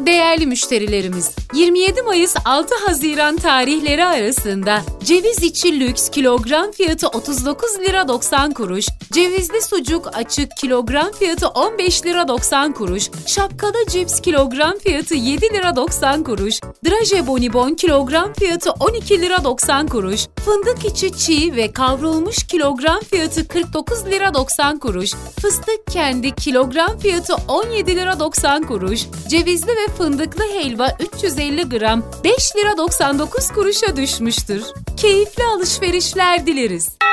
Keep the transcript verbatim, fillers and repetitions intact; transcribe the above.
Değerli müşterilerimiz, yirmi yedi Mayıs altı Haziran tarihleri arasında ceviz içi lüks kilogram fiyatı otuz dokuz lira doksan kuruş, cevizli sucuk açık kilogram fiyatı on beş lira doksan kuruş, şapkalı cips kilogram fiyatı yedi lira doksan kuruş, draje bonibon kilogram fiyatı on iki lira doksan kuruş, fındık içi çiğ ve kavrulmuş kilogram fiyatı kırk dokuz lira doksan kuruş, fıstık kendi kilogram fiyatı on yedi lira doksan kuruş, cevizli ve fındıklı helva üç yüz elli gram beş lira doksan dokuz kuruşa düşmüştür. Keyifli alışverişler dileriz.